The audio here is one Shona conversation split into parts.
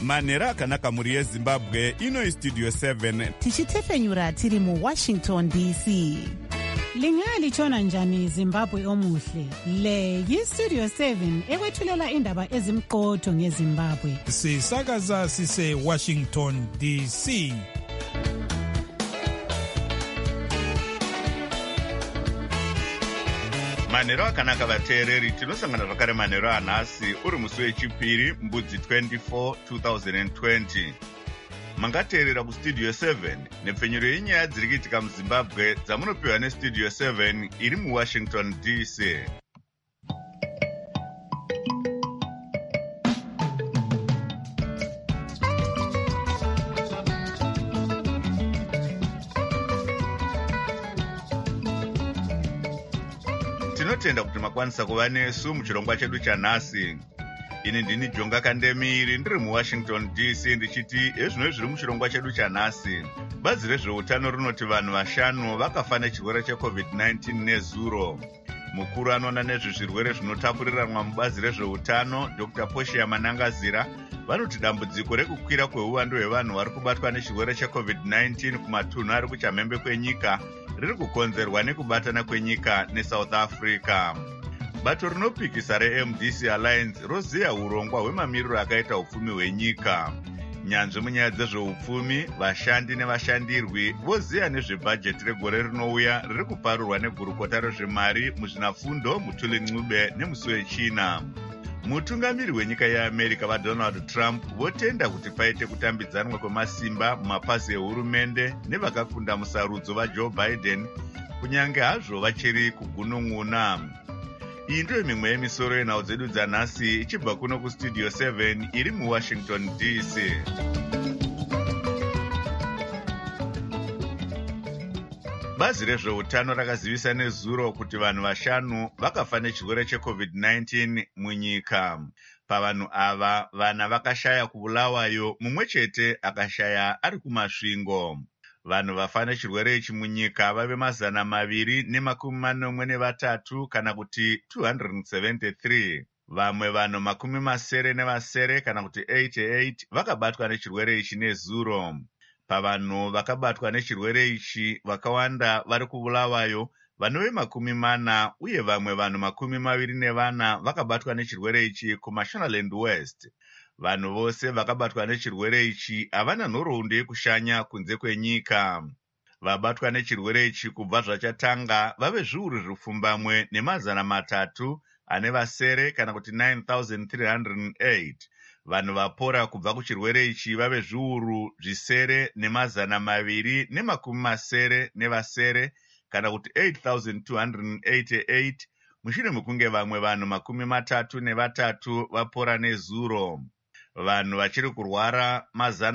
manhero akanaka mhuri yezimbabwe. Ino istudio 7 tichitefenyura tiri muWashington DC. Lingalitshona njani Zimbabwe omuhle? Le yistudio 7 ekwethulela indaba ezimqotho ngeZimbabwe. Sisakaza sise Washington DC. manhero akanaka vateereri, tinosangana zvakare manhero anhasi uri musi wechipiri mbudzi 24 2020. Mangateerera kustudio 7 nepfenyuro yenyaya dziri kuitika muZimbabwe dzamunopiwa nestudio 7 iri muWashington DC. Tinotenda kuti makwanisa kuva nesu muchirongwa chedu chanhasi. Ini ndini Jonga Kandemiri ndiri muWashington DC ndichiti ezvino zviri muchirongwa chedu chanhasi. Bazi rezveutano rinoti vanhu 5 vakafa nechirwere cheCovid-19 nezuro. Mukuru anoona nezvezvirwere zvinotapuriranwa mubazi rezveutano Dr. Poshiya Manangazira vanoti dambudziko rekukwira kweuwandu hwevanhu vari kubatwa nechirwere cheCovid-19 kumatunhu ari kuchamhembe kwenyika riri kukonzerwa nekubatana kwenyika neSouth Africa. Bato rinopikisa reMDC Alliance roziya urongwa hwemamiriro akaita upfumi hwenyika. Nyanzvi munyaya dzezveupfumi, vashandi nevashandirwi voziya nezvebhajeti regore rinouya riri kuparurwa negurukota rezvemari muzvinafundo Mutuli Ncube nemusi wechina. Mutungamiri wenyika yeAmerica vaDonald Trump votenda kuti paite kutambidzanwa kwemasimba mumapazi ehurumende nevakakunda musarudzo vaJoe Biden, kunyange hazvo vachiri kugunun'una. Iyi ndiyo mimwe yemisoro yenhau dzedu dzanhasi ichibva kuno kustudio 7 iri muWashington DC. Bazi rezveutano rakazivisa nezuro kuti vanhu 5 vakafa nechirwere cheCovid-19 munyika. Pavanhu ava, vana vakashaya kubulawayo, mumwe chete akashaya ari kumasvingo. Vanhu vafa nechirwere ichi munyika vave 243 kana kuti 273. Vamwe vanhu 70 kana kuti 88 vakabatwa nechirwere ichi nezuro. Pavanhu vakabatwa nechirwere ichi vakawanda vari kubulawayo vanove 40 uye vamwe vanhu 24 vakabatwa nechirwere ichi kuMashonaland West. Vanhu vose vakabatwa nechirwere ichi havana nhoroondo yekushanya kunze kwenyika. Vabatwa nechirwere ichi kubva zvachatanga vave zviuru zvipfumbamwe ne300 ane vasere kana kuti 9,308. Vanhu vapora kubva kuchirwere ichi vave zviuru zvisere ne220 nevasere kana kuti 8,288 mushure mekunge vamwe vanhu 33 vapora nezuro. Vanhu vachiri kurwara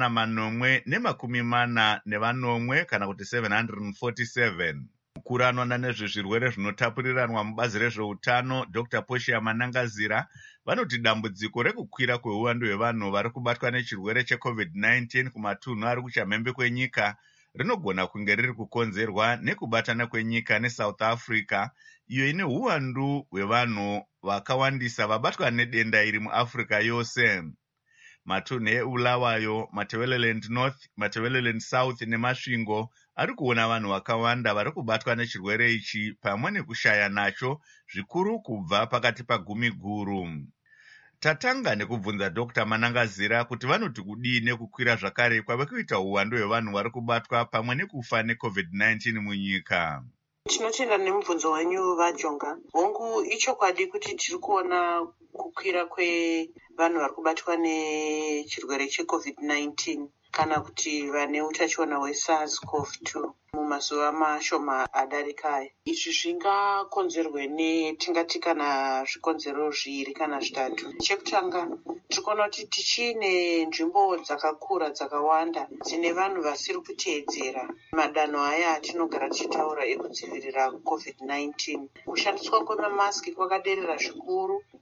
440 kana kuti 747. Mukuru anoona nezvezvirwere zvinotapuriranwa mubazi rezveutano Dr. Poshiya Manangazira vanoti dambudziko rekukwira kweuwandu hwevanhu vari kubatwa nechirwere cheCovid-19 kumatunhu ari kuchamhembe kwenyika rinogona kunge riri kukonzerwa nekubatana kwenyika neSouth Africa, iyo ine uwandu hwevanhu vakawandisa vabatwa nedenda iri muAfrica yose. Matunhu eBulawayo, Matabeleland North, Matabeleland South nemasvingo ari kuona vanhu vakawanda vari kubatwa nechirwere ichi pamwe nekushaya nacho zvikuru kubva pakati pagumi guru. Tatanga nekubvunza Dr. Manangazira kuti vanoti kudii nekukwira zvakare kwave kuita uwandu hwevanhu vari kubatwa pamwe nekufa neCovid-19 munyika. Tinotenda nemubvunzo wenyu vaJonga. Hongu ichokwadi kuti tiri kuona kukwira kwevanhu vari kubatwa nechirwere cheCovid-19 kana kuti vane utachiona hweSARS-CoV-2 mumazuva mashoma adarika. Izvi zvingakonzerwe netingati kana zvikonzero 2 kana 3. Chekutanga, tiri kuona kuti tichine nzvimbo dzakakura dzakawanda dzine vanhu vasiri kuteedzera madanho aya atinogara tichitaura ekudzivirira COVID-19. Kushandiswa kwemamasiki kwakaderera zvikuru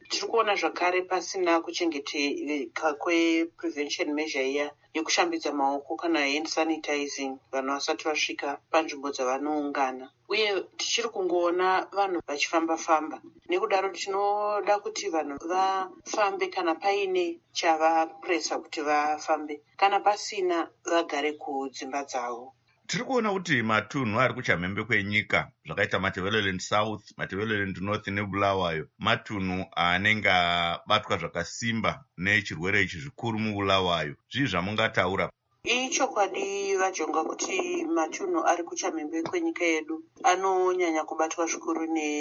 tiri kuona zvakare pasina kuchengeteka kweprevention measure iya yekushambidza maoko kana hand sanitizing vanhu vasati vasvika panzvimbo dzavanoungana, uye tichiri kungoona vanhu vachifamba-famba. Nekudaro tinoda kuti vanhu vafambe kana paine chavapuresa kuti vafambe, kana pasina vagare kudzimba dzavo. Tiri kuona kuti matunhu ari kuchamhembe kwenyika zvakaita Matabeleland South, Matabeleland North neBulawayo matunhu anenge abatwa zvakasimba nechirwere ichi zvikuru muBulawayo. Zvii zvamungataura? Ichokwadi vajonga kuti matunhu ari kuchamhembe kwenyika yedu anonyanya kubatwa zvikuru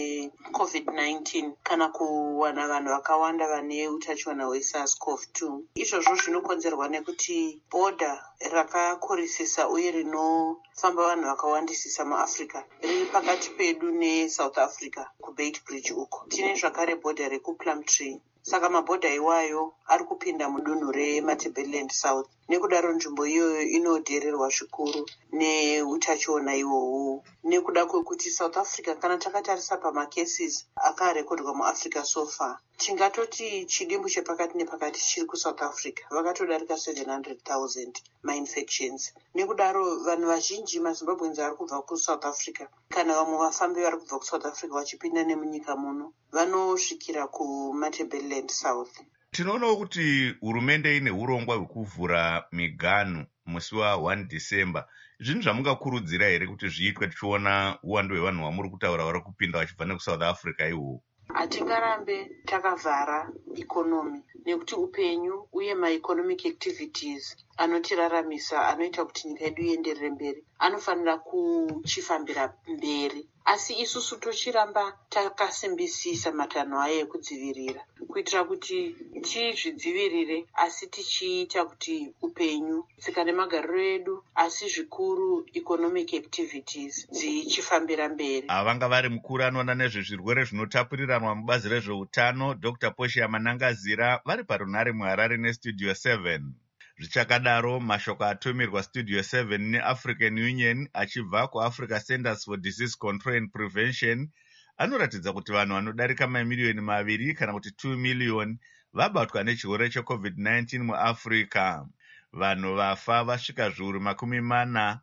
neCovid-19 kana kuwana vanhu vakawanda vane utachiona hweSARS-CoV-2. Izvozvo zvinokonzerwa nekuti bhodha rakakurisisa uye rinofamba vanhu vakawandisisa muAfrica riri pakati pedu neSouth Africa kuBeit Bridge uko. Tine zvakare bhodha rekuPlumtree. Saka mabhodha iwayo ari kupinda mudunhu reMatabeleland South. Nekudaro nzvimbo iyoyo inodhererwa zvikuru neutachiona iwohwo. Nekuda kwekuti South Africa kana takatarisa pamacases akarekodwa muAfrica so far, tingatoti chidimbu chepakati nepakati chiri kuSouth Africa. Vakatodarika 700,000 mainfections. Nekudaro vanhu vazhinji maZimbabweans ari kubva kuSouth Africa kana vamwe vafambi vari kubva kuSouth Africa vachipinda nemunyika muno vanosvikira kuMatabeleland South. Tinoonawo kuti hurumende ine urongwa hwekuvhura miganhu musi wa1 December. Zvinhu zvamungakurudzira here kuti zviitwe tichiona uwandu hwevanhu vamuri kutaura vari kupinda vachibva nekuSouth Africa ihwo? Hatingarambe takavhara ikonomi nekuti upenyu uye maeconomic activities anotiraramisa anoita kuti nyika yedu ienderere mberi anofanira kuchifambira mberi. Asi isusu tochiramba takasimbisisa matanho aya ekudzivirira kuitira kuti tizvidzivirire asi tichiita kuti upenyu, tsika nemagariro edu asi zvikuru economic activities dzichifambira mberi. Vanga vari mukuru anoona nezvezvirwere zvinotapuriranwa mubazi rezveutano Dr. Portia Manangazira vari parunhare muHarare neStudio 7. Zvichakadaro, mashoko atumirwa Studio 7 neAfrican Union achibva kuAfrica Centers for Disease Control and Prevention anoratidza kuti vanhu vanodarika mamiliyoni 2 kana kuti 2 million vabatwa nechirwere cheCovid-19 muAfrica. Vanhu vafa vasvika zviuru 40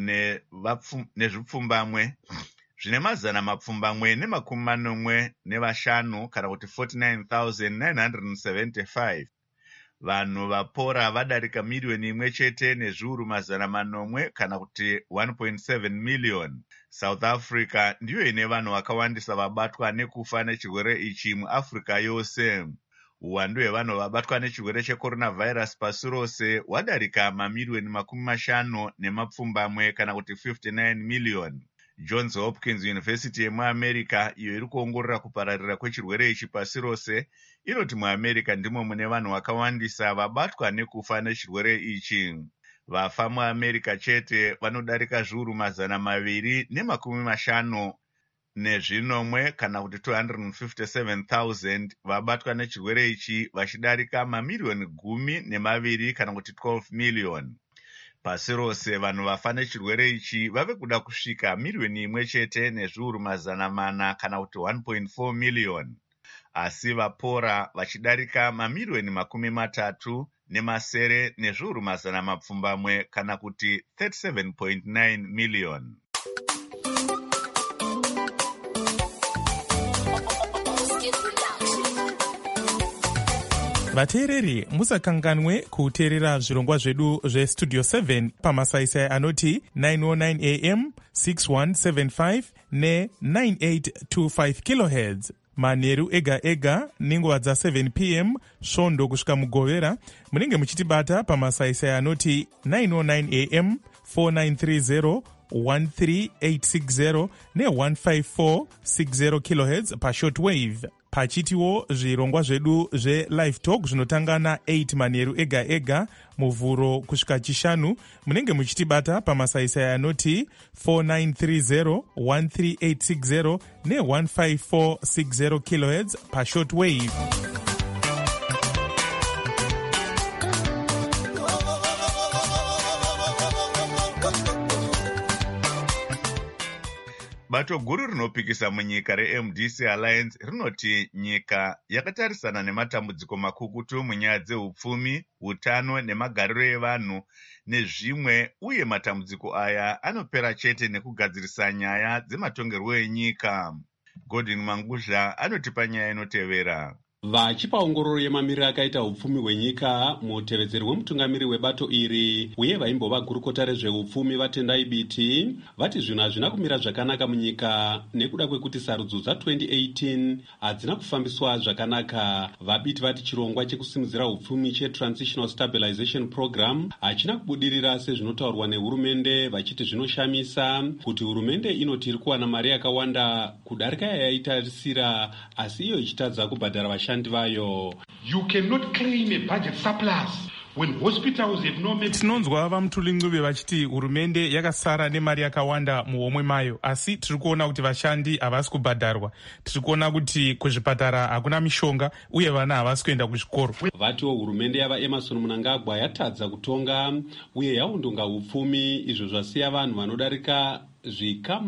nezvipfumbamwe zvine mazana mapfumbamwe ne45 kana kuti 49,975. Vanhu vapora vadarika miliyoni 1 nezviuru 800 kana kuti 1.7 million. South Africa ndiyo ine vanhu vakawandisa vabatwa nekufa nechirwere ichi muAfrica yose. Uwandu hwevanhu vabatwa nechirwere checoronavirus pasi rose wadarika mamiliyoni 50 kana kuti 59 million. Johns Hopkins University yemuAmerica iyo iri kuongorora kupararira kwechirwere ichi pasi rose inoti muAmerica ndimo mune vanhu vakawandisa vabatwa nekufa nechirwere ichi. Vafa muAmerica chete vanodarika zviuru 250 kana kuti 257,000 vabatwa nechirwere ichi vachidarika mamiliyoni 12 kana kuti 12 million. Pasi rose vanhu vafa nechirwere ichi vave kuda kusvika miliyoni 1 nezviuru 400 kana kuti 1.4 million. Asi vapora vachidarika mamiliyoni 30 nezviuru 700 kana kuti 37.9 million. vateereri musakanganwe kuteerera zvirongwa zvedu zvestudio 7 pamasaisai anoti 909 am 6175 ne9825 kilohertz manheru ega ega nenguva dza7 pm svondo kusvika mugovera. Munenge muchitibata pamasaisai anoti 909 am 4930 13860 ne15460 kilohertz pashortwave. Pachitiwo zvirongwa zvedu zvelive talk zvinotanga na8 manheru ega ega muvhuro kusvika chishanu. Munenge muchitibata pamasaisai anoti 4930 13860 ne15460 kilohertz pashortwave. Bato guru rinopikisa munyika reMDC Alliance rinoti nyika yakatarisana nematambudziko makukutu munyaya dzehupfumi, utano nemagariro evanhu nezvimwe, uye matambudziko aya anopera chete nekugadzirisa nyaya dzematongerwo enyika. Godwin Mangudla anotipa nyaya inotevera. Vachipa ongororo yemamiriro akaita hupfumi hwenyika, mutevedzeri wemutungamiri webato iri uye vaimbova gurukota rezvehupfumi vaTendai Biti vati zvinhu hazvina kumira zvakanaka munyika nekuda kwekuti sarudzo dza2018 hadzina kufambiswa zvakanaka. VaBiti vati chirongwa chekusimudzira hupfumi cheTransitional Stabilization Program hachina kubudirira sezvinotaurwa nehurumende, vachiti zvinoshamisa kuti hurumende inoti iri kuwana mari yakawanda kudarika yayaitarisira, asi iyo ichitadza kubhadhara vashandi vayo. You cannot claim a budget surplus when hospitals have no medicine. Tinonzwa vaMutuli vachiti hurumende yakasara nemari yakawanda muhomwe mayo, asi tiri kuona kuti vashandi havasi kubhadharwa. Tiri kuona kuti kuzvipatara hakuna mishonga uye vana havasi kuenda kuzvikoro. Vatiwo hurumende yava Emerson Mnangagwa yatadza kutonga uye yaundunga hupfumi, izvo zvasiya vanhu vanodarika zvikamu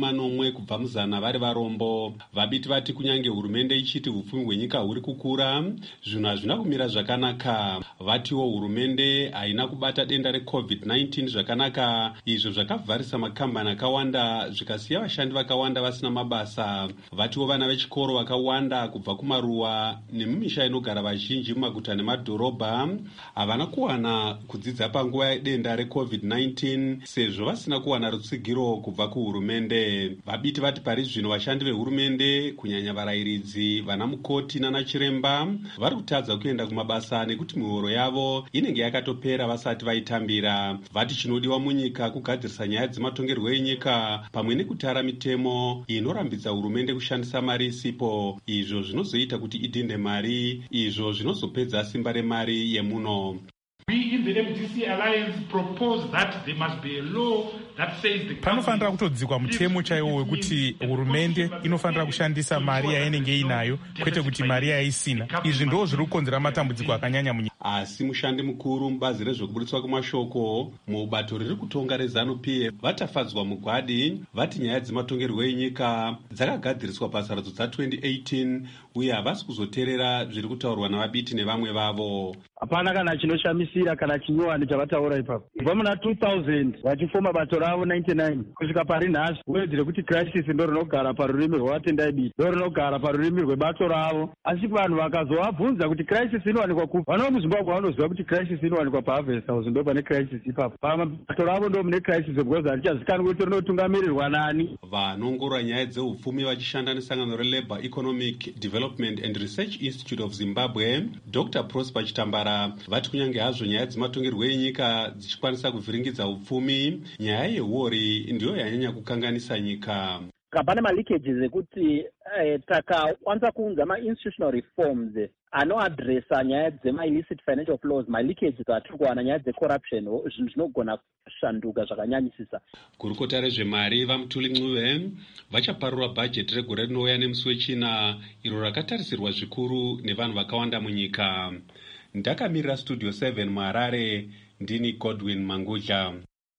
40 kubva muzana vari varombo. VaBiti vati kunyange hurumende ichiti hupfumi hwenyika huri kukura, zvinhu hazvina kumira zvakanaka. Vatiwo hurumende haina kubata denda reCovid-19 zvakanaka, izvo zvakavharisa makambani akawanda zvikasiya vashandi vakawanda vasina mabasa. Vatiwo vana vechikoro vakawanda kubva kumaruwa nemumisha inogara vazhinji mumaguta nemadhorobha havana kuwana kudzidza panguva yedenda reCovid-19 sezvo vasina kuwana rutsigiro kubva kuhurumende. VaBiti vati pari zvino vashandi vehurumende kunyanya varayiridzi, vana mukoti nanachiremba vari kutadza kuenda kumabasa nekuti mihoro yavo inenge yakatopera vasati vaitambira. Vati chinodiwa munyika kugadzirisa nyaya dzematongerwo enyika pamwe nekutara mitemo inorambidza hurumende kushandisa mari isipo, izvo zvinozoita kuti idhinde mari, izvo zvinozopedza simba remari yemuno. We in the MDC Alliance propose that there must be a law that says the panofanira kutodzikwa mutemo chaiwo wekuti hurumende inofanira kushandisa mari yainenge inayo kwete kuti mari yaisina. Izvi ndo zviri kukonzera matambudziko akanyanya munyika. Asi mushandi mukuru mubazi rezvekuburitswa kwemashoko mubato riri kutonga reZANU-PF vatafadzwa mugwadi vati nyaya dzematongerwo enyika dzakagadziriswa pasarudzo dza2018 uye havasi kuzoteerera zviri kutaurwa navaBiti nevamwe vavo. Hapana kana chinoshamisira kana chinyowani chavataura ipapo. Kubva muna 2000 vachifoma bato ravo 99 kusvika pari nhasi, uwedzere kuti crisis ndo rinogara parurimi rwavaTendai Biti, ndo rinogara parurimi rwebato ravo. Asi vanhu vakazovabvunza kuti crisis inowanikwa kupi, vano muZimbabwe vanoziva kuti crisis inowanikwa paHarvest House, ndo pane crisis ipapo. Pabato ravo ndo mune crisis because harichazikanwi kuti rinotungamirirwa nani. Vanongorora nyaya dzehupfumi vachishanda nesangano reLabour Economic Development and Research Institute of Zimbabwe, Dr. Prosper Chitambara vati kunyange hazvo nyaya dzematongerwo enyika dzichikwanisa kuvhiringidza hupfumi, nyaya yehuori ndiyo yanyanya kukanganisa nyika. Pane maleakages ekuti takakwanisa kuunza ma-institutional reforms anoadresa nyaya dzema-illicit financial flows, maleakages atiri kuwana nyaya dzecorruption, zvinhu zvinogona kushanduka zvakanyanyisisa. Gurukota rezvemari vaMutuli vachaparura bhajeti regore rinouya nemusi wechina, iro rakatarisirwa zvikuru nevanhu vakawanda munyika. Ndakamirira Studio 7 muHarare, ndini Godwin Mangudla.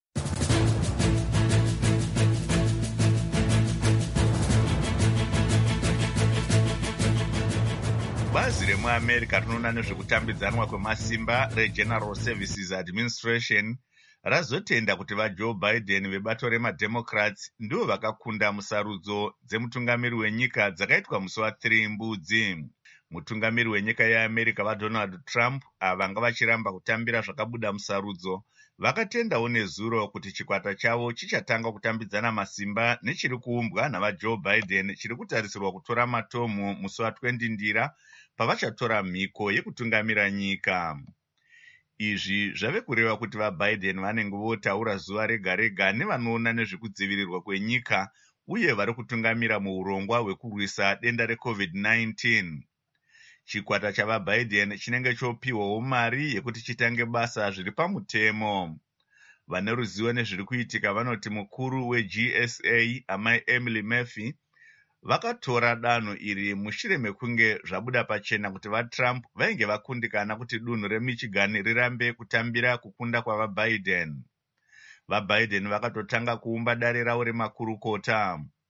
Bazi remuAmerica rinoona nezvekutambidzanwa kwemasimba reGeneral Services Administration razotenda kuti vaJoe Biden vebato remademocrats ndivo vakakunda musarudzo dzemutungamiri wenyika dzakaitwa musi wa3 Mbudzi. Mutungamiri wenyika yeAmerica vaDonald Trump vanga vachiramba kutambira zvakabuda musarudzo vakatendawo nezuro kuti chikwata chavo chichatanga kutambidzana masimba nechiri kuumbwa navaJoe Biden chiri kutarisirwa kutora matomu musi wa20 Ndira pavachatora mhiko yekutungamira nyika. Izvi zvave kureva kuti vaBiden vanenge votaura zuva rega rega nevanoona nezvekudzivirirwa kwenyika uye vari kutungamira muurongwa hwekurwisa denda reCovid-19. Chikwata chavaBiden chinenge chopiwawo mari yekuti chitange basa zviri pamutemo. Vane ruzivo nezviri kuitika vanoti mukuru weGSA amai Emily Murphy vakatora danho iri mushure mekunge zvabuda pachena kuti vaTrump vainge vakundikana kuti dunhu reMichigan rirambe kutambira kukunda kwavaBiden. VaBiden vakatotanga kuumba dare ravo remakurukota.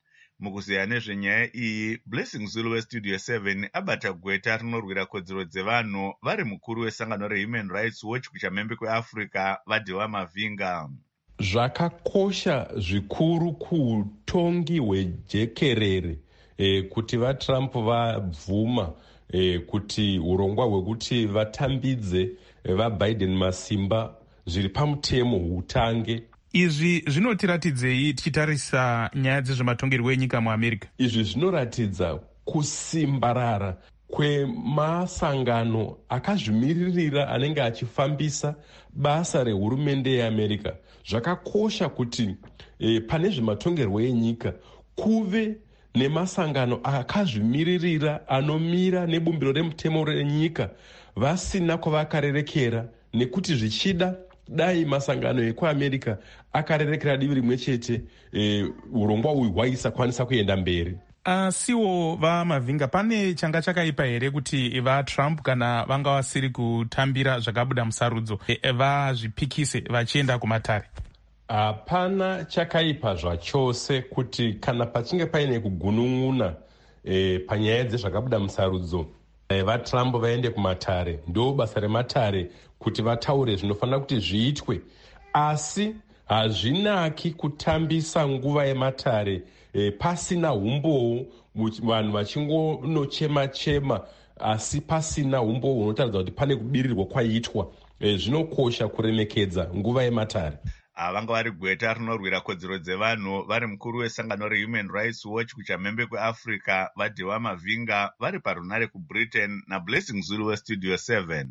Mukuziya nezvenyaya iyi, Blessing Zulu weStudio 7 abata gweta rinorwira kodzero dzevanhu vari mukuru wesangano reHuman Rights Watch kuchamhembe kweAfrica vaDhewa Mavinga. Zvakakosha zvikuru kutongi hwejekerere kuti vaTrump vabvuma kuti urongwa hwekuti vatambidze vaBiden masimba zviri pamutemo hutange. Izvi zvinotiratidzei tichitarisa nyaya dzezvematongerwo enyika muAmerica? Izvi zvinoratidza kusimbarara kwemasangano akazvimiririra anenge achifambisa basa rehurumende yeAmerica. Zvakakosha kuti pane zvematongerwo enyika kuve nemasangano akazvimiririra anomira nebumbiro remutemo renyika vasina kwavakarerekera, nekuti zvichida dai masangano ekuAmerica akarerekera divi rimwe chete, urongwa uyu hwaisakwanisa kuenda mberi. Asiwo vaMavinga, pane changa chakaipa here kuti vaTrump kana vanga vasiri kutambira zvakabuda musarudzo vazvipikise vachienda kumatare? Hapana chakaipa zvachose kuti kana pachinge paine kugunun'una panyaya dzezvakabuda musarudzo vaTrump vaende kumatare. Ndo basa rematare kuti vataure zvinofanira kuti zviitwe, asi hazvinaki kutambisa nguva yematare pasina umbowo, vanhu vachingonochema-chema asi pasina umbowo hunotaridza kuti pane kubirirwa kwaitwa. Zvinokosha kuremekedza nguva yematare. Vanga vari gweta rinorwira kodzero dzevanhu vari mukuru wesangano reHuman Rights Watch kuchamhembe kweAfrica vaDhewa Mavinga vari parunare kuBritain naBlessing Zulu weStudio 7.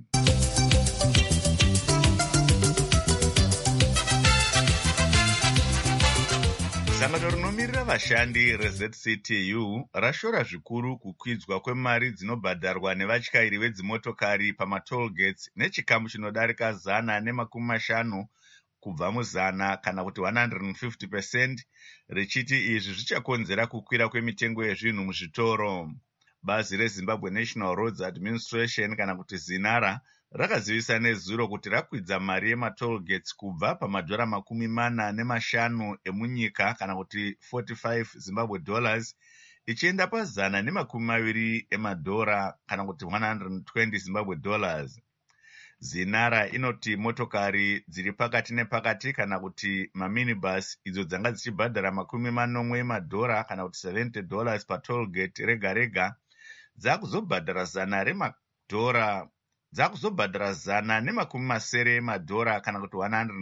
Sangano rinomirira vashandi reZCTU rashora zvikuru kukwidzwa kwemari dzinobhadharwa nevatyairi vedzimotokari pamatollgates nechikamu chinodarika 150 kubva mu100 kana kuti 150%, richiti izvi zvichakonzera kukwira kwemitengo yezvinhu muzvitoro. Bazi reZimbabwe National Roads Administration kana kuti ZINARA rakazivisa nezuro kuti rakwidza mari yematollgates kubva pamadhora 45 emunyika kana kuti 45 Zimbabwe dollars ichienda pa120 emadhora kana kuti 120 Zimbabwe dollars. ZINARA inoti motokari dziri pakati nepakati kana kuti maminibus idzo dzanga dzichibhadhara 80 emadhora kana kuti $70 patollgate rega rega dzakuzobhadhara $170 emadhora kana kuti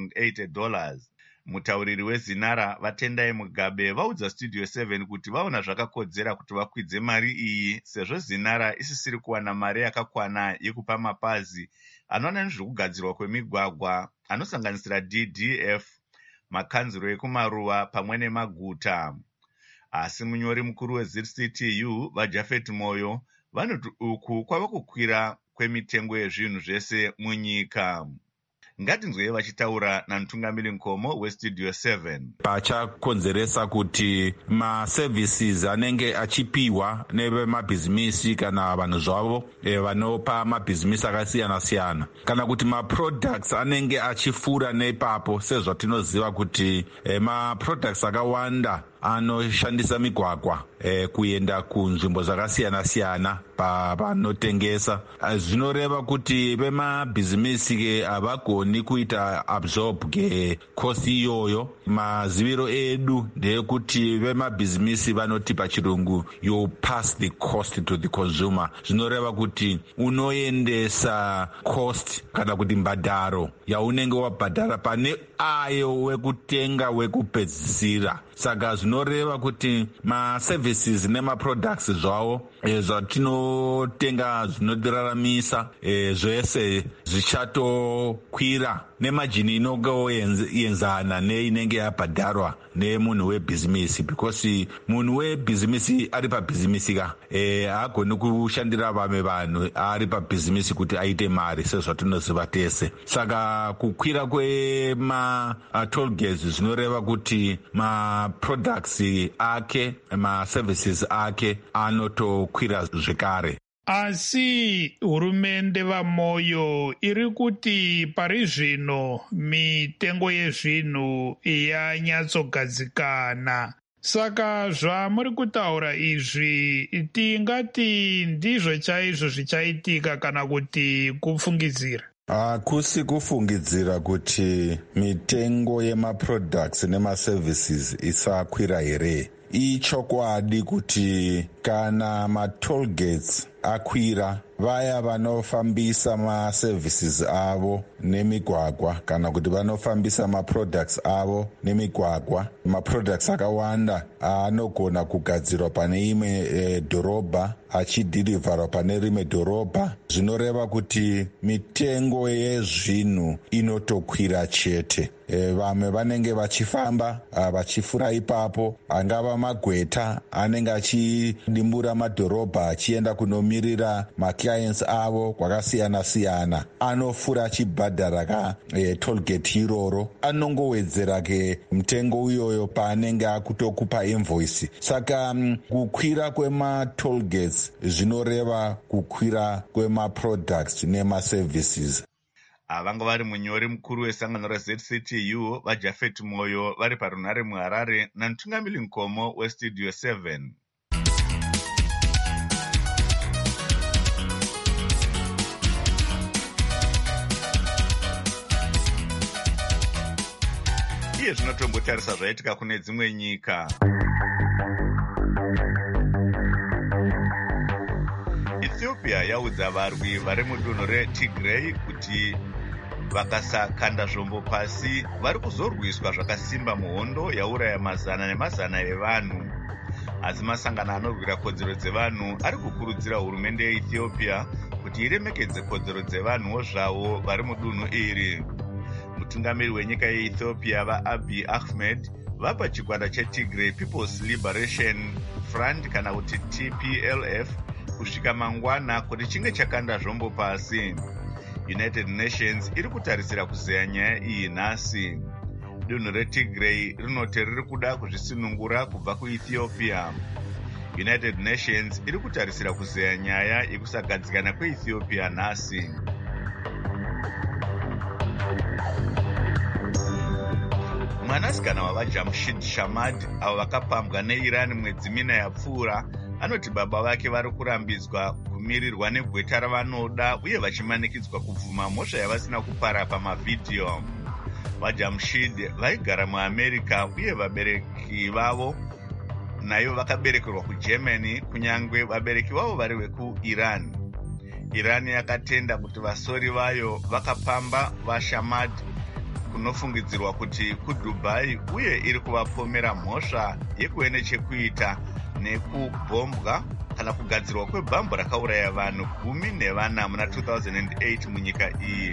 $180. Mutauriri weZINARA Vatendai Mugabe vaudza Studio 7 kuti vaona zvakakodzera kuti vakwidze mari iyi sezvo ZINARA isisiri kuwana mari yakakwana yekupa mapazi anoona nezvekugadzirwa kwemigwagwa anosanganisira DDF, makanzuro ekumaruwa pamwe nemaguta. Asi munyori mukuru weZCTU vaJafet Moyo vanoti uku kwava kukwira kwemitengo yezvinhu zvese munyika. Ngatinzwei vachitaura namutungamiri Nkomo weStudio 7. Pachakonzeresa kuti maservices anenge achipiwa nevemabhizimisi kana vanhu zvavo vanopa mabhizimisi akasiyana-siyana, kana kuti maproducts anenge achifura nepapo, sezvatinoziva kuti maproducts akawanda anoshandisa migwagwa kuenda kunzvimbo zvakasiyana-siyana pavanotengesa. Zvinoreva kuti vemabhizimisi havagoni kuita absorb cost iyoyo. Maziviro edu ndeyekuti vemabhizimisi vanoti pachirungu you pass the cost to the consumer. Zvinoreva kuti unoendesa cost kana kuti mbadharo yaunenge wabhadhara pane ayo wekutenga wekupedzisira. Saka zvinoreva kuti maservices nemaproducts zvavo zvatinotenga zvinotiraramisa zvese zvichatokwira nemajini inongoenzana neinenge yabhadharwa nemunhu webhizimisi, because munhu webhizimisi ari pabhizimisi haagoni kushandira vamwe vanhu ari pabhizimisi kuti aite mari sezvatinoziva tese. Saka kukwira kwematollgates zvinoreva kuti maproducts ake, maservices ake anotokwira zvekare. Asi hurumende vaMoyo iri kuti pari zvino mitengo yezvinhu yanyatsogadzikana. Saka zvamuri kutaura izvi tingati ndizvo chaizvo zvichaitika kana kuti kufungidzira? Hakusi kufungidzira kuti mitengo yemaproducts nemaservices isakwira here. Ichokwadi kuti kana matollgates akwira, vaya vanofambisa maservices avo nemigwagwa kana kuti vanofambisa maproducts avo nemigwagwa, maproducts akawanda anogona kugadzirwa pane imwe dhorobha achidhirivharwa pane rimwe dhorobha, zvinoreva kuti mitengo yezvinhu inotokwira chete. Vamwe vanenge vachifamba vachifura ipapo, angava magweta anenge achidimbura madhorobha achienda kunomirira maclients avo kwakasiyana siyana, anofura achibhadhara tollgate iroro, anongowedzera ke mutengo iyoyo paanenge akutokupa invoice. Saka kukwira kwematollgates zvinoreva kukwira kwemaproducts nemaservices. Vanga vari munyori mukuru wesangano reZCTU vaJafet Moyo vari parunhare muHarare namutungamiri Nkomo weStudio 7. Iye zvinotombotarisa zvaitika kune dzimwe nyika. Ethiopia yaudza varwi vari mudunhu reTigray kuti vakasakanda zvombo pasi vari kuzorwiswa zvakasimba muhondo yauraya mazana nemazana evanhu. Asi masangano anorwira kodzero dzevanhu ari kukurudzira hurumende yeEthiopia kuti iremekedze kodzero dzevanhuwo zvavo vari mudunhu iri. Mutungamiri wenyika yeEthiopia vaAbiy Ahmed vapa chikwata cheTigray People's Liberation Front kana kuti TPLF kusvika mangwana kuti chinge chakanda zvombo pasi. United Nations iri kutarisira kuzeya nyaya iyi nhasi. Dunhu reTigray rinoti riri kuda kuzvisunungura kubva kuEthiopia. United Nations iri kutarisira kuzeya nyaya yekusagadzikana kweEthiopia nhasi. Mwanasikana wavaJamshid Shamad avo vakapambwa neIran mwedzi mina yapfuura anoti baba vake vari kurambidzwa kumirirwa negweta ravanoda uye vachimanikidzwa kubvuma mhosva yavasina kupara pamavhidhiyo. VaJamshid vaigara muAmerica uye vabereki vavo nayo vakaberekerwa kuGermany, kunyangwe vabereki vavo vari vekuIran. Iran yakatenda kuti vasori vayo vakapamba vaShamad kunofungidzirwa kuti kuDubai uye iri kuvapomera mhosva yekuve nechekuita nekubhombwa kana kugadzirwa kwebhambo rakauraya vanhu 14 muna 2008 munyika iyi.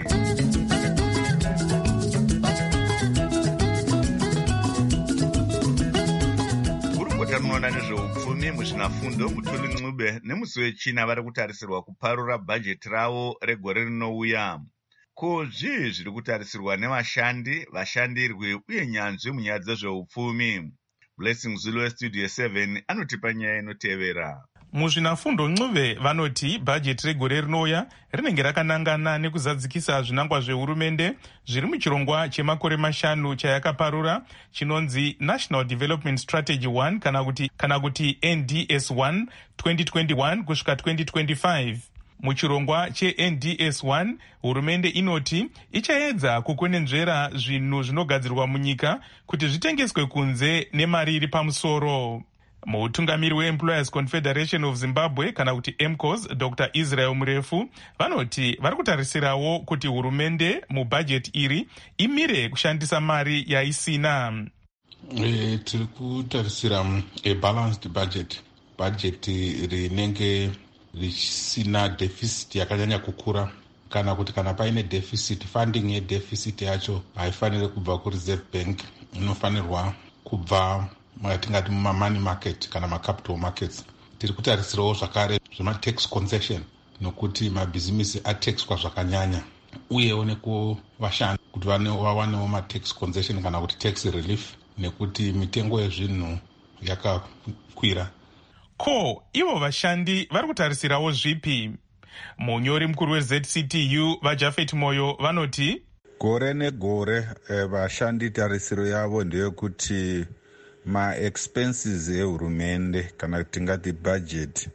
Gurukota rinoona nezveupfumi muzvinafundo Mutuli Ncube nemusi wechina vari kutarisirwa kuparura bhajeti ravo regore rinouya. Ko zvii zviri kutarisirwa nevashandi, vashandirwi uye nyanzvi munyaya dzezveupfumi? Blessing Zulu weStudio 7 anotipa nyaya inotevera. Muzvinafundo Ncube vanoti bhajeti regore rinouya rinenge rakanangana nekuzadzikisa zvinangwa zvehurumende zviri muchirongwa chemakore 5 chayakaparura chinonzi National Development Strategy 1 kana kuti NDS1 2021 kusvika 2025. Muchirongwa cheNDS1 hurumende inoti ichaedza kukwenenzvera zvinhu zvinogadzirwa munyika kuti zvitengeswe kunze nemari iri pamusoro. Mutungamiri weEmployers Confederation of Zimbabwe kana kuti EMCOS Dr. Israel Murefu vanoti vari kutarisirawo kuti hurumende mubhajeti iri imire kushandisa mari yaisina. Tiri kutarisira balanced bhajeti rinenge risina deficit yakanyanya kukura, kana kuti kana paine deficit, funding yedeficit yacho haifaniri kubva kuReserve Bank, inofanirwa kubva matingati mumamoney market kana macapital markets. Tiri kutarisirawo zvakare zvematax concession, nokuti mabhizimisi ataxwa zvakanyanya, uyewo nekuvashandi kuti vawanewo matax concession kana kuti tax relief, nekuti mitengo yezvinhu yakakwira. Ko ivo vashandi vari kutarisirawo zvipi? Munyori mukuru weZCTU vaJafet Moyo vanoti gore negore vashandi tarisiro yavo ndeyekuti maexpenses ehurumende kana kuti tingati budget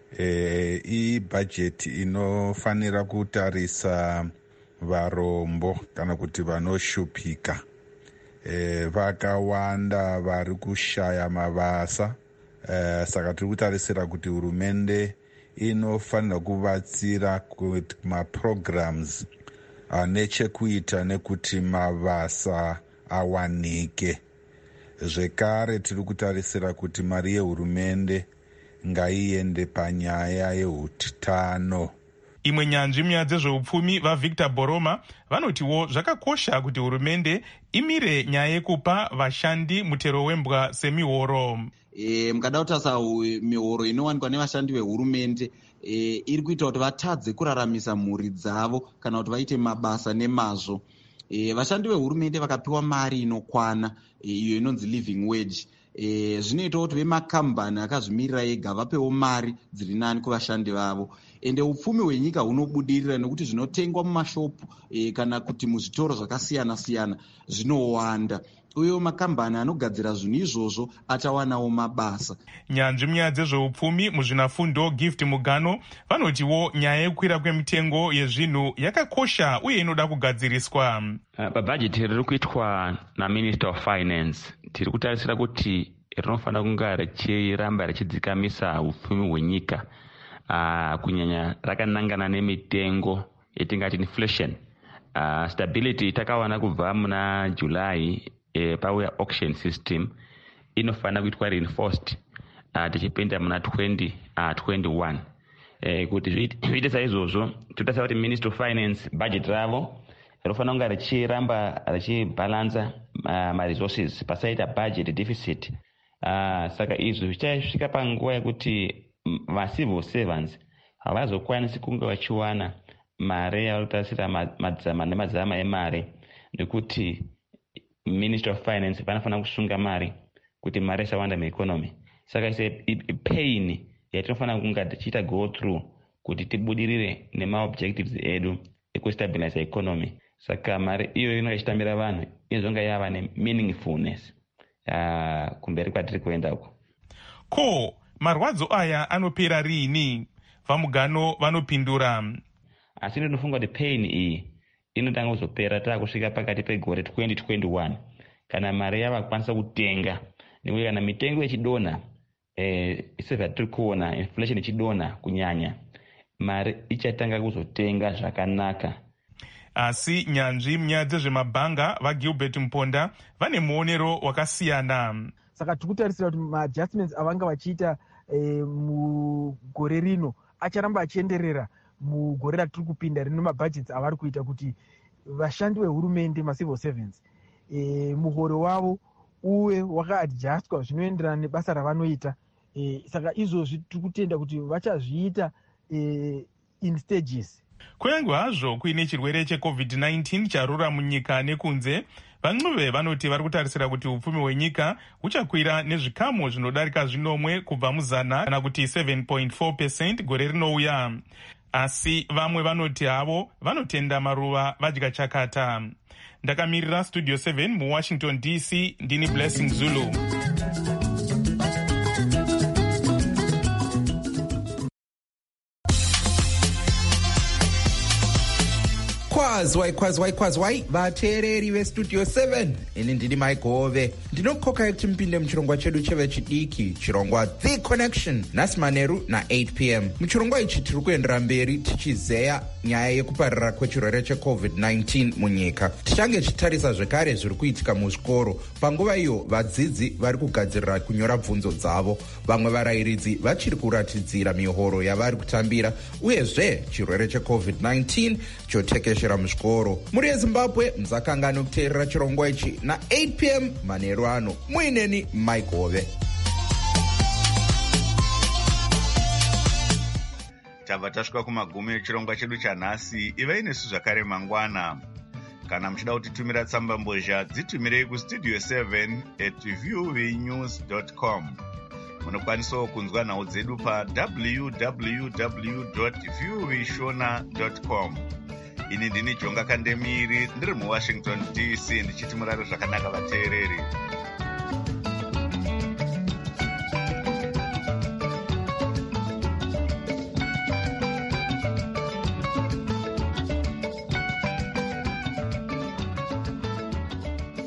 ibhajeti inofanira kutarisa varombo kana kuti vanoshupika. Vakawanda vari kushaya mabasa, saka tiri kutarisira kuti hurumende inofanira kuvatsira maprograms nechekuita nekuti mabasa awanike. Zvekare tiri kutarisira kuti mari yehurumende ngaiende panyaya yeutano. Imwe nyanzvi munyaya dzezveupfumi vaVictor Boroma vanotiwo zvakakosha kuti hurumende imire nyaya yekupa vashandi mutero wembwa semihoro. Mukada kutarisa mihoro inowanikwa nevashandi vehurumende iri kuita kuti vatadze kuraramisa mhuri dzavo kana kuti vaite mabasa nemazvo. Vashandi vehurumende vakapiwa mari inokwana iyo inonzi living wage, zvinoita kuti vemakambani akazvimirira ega vapewo mari dziri nani kuvashandi vavo. Ende upfumi hwenyika hunobudirira nekuti zvinotengwa mumashopu kana kuti muzvitoro zvakasiyana siyana zvinowanda, uye makambani anogadzira zvinhu izvozvo achawanawo mabasa. Nyanzvi munyaya dzezveupfumi muzvinafundo Gift Mugano vanotiwo nyaya yekukwira kwemitengo yezvinhu yakakosha uye inoda kugadziriswa. Pabhajeti riri kuitwa naMinister of Finance tiri kutarisira kuti rinofanira kunge richiramba richidzikamisa upfumi hwenyika, kunyanya rakanangana nemitengo yatingati inflation. Stability takawana kubva muna July pauya auction system inofanira kuitwa reinforced tichipinda muna 2021. Kuti zviite saizvozvo totarisa kuti Ministry of Finance budget ravo rinofanira kunge richiramba richibalansa maresources pasaita budget deficit. Saka izvo zvichasvika panguva yekuti civil servants havazokwanisi kunge vachiwana mari yavarikutarisira madzama nemadzama emari, nekuti Ministry of Finance vanofanira kusunga mari kuti mari isawanda mueconomy. Saka ise pain yatinofanira kunge tichiita go through kuti tibudirire nemaobjectives edu ekustabilize economy. Saka mari iyo inenge ichitambira vanhu inozonga yava nemeaningfulness kumberi kwatiri kuenda uko. Ko marwadzo aya anopera rini? VaMugano vanopindura. Asi ndinofunga kuti pain iyi inotanga kuzopera taakusvika pakati pegore 2021 kana mari yavakwanisa kutenga, nekuti kana mitengo ichidonha sevhatiri kuona inflation ichidonha kunyanya, mari ichatanga kuzotenga zvakanaka. Asi nyanzvi munyaya dzezvemabhanga vaGilbert Mponda vane muonero wakasiyana. Saka tikutarisira kuti maadjustments avanga vachiita mugore rino acharamba achienderera mugore ratiri kupinda rino, mabudgets avari kuita kuti vashandi vehurumende macivil servants muhoro wavo uwe wakaadjustwa zvinoenderana nebasa ravanoita. Saka izvozvi tiri kutenda kuti vachazviita in stages. Kunyange hazvo kuine chirwere cheCovid-19 charura munyika nekunze, vanxuve vanoti vari kutarisira kuti upfumi hwenyika huchakwira nezvikamu zvinodarika zvinomwe kubva muzana kana kuti 7.4% gore rinouya. Asi vamwe vanoti havo vanotenda maruva vadya chakata. Ndakamirira Studio 7 muWashington DC, ndini Blessing Zulu. Kwazwai vateereri vestudio 7, ini ndini Maigove. Ndinokoka kuti mupinde muchirongwa chedu chevechidiki, chirongwa The Connection, nhasi manheru na8 p.m. Muchirongwa ichi tiri kuendera mberi tichizeya nyaya yekuparira kwechirwere cheCovid-19 munyika. Tichange tichitarisa zvekare zviri kuitika muzvikoro. Panguva iyo vadzidzi vari kugadzirira kunyora bvunzo dzavo, vamwe varayiridzi vachiri kuratidzira mihoro yavari kutambira, uyezve chirwere cheCovid-19 chotekeshera muzvikoro. Muri yeZimbabwe muzakangani kuteerera chirongwa ichi na8 p.m. manheru ano. Muineni Maigove. Tabva tasvika kumagumi echirongwa chedu chanhasi. Ivai nesu zvakare mangwana. Kana muchida kutitumira tsamba mbozha, dzitumirei kustudio 7@viewnews.com. Munokwanisawo kunzwa nhau dzedu www.viewvishona.com. Ini ndini Jonga Kandemiri, ndiri muWashington DC, ndichiti murare zvakanaka vateereri.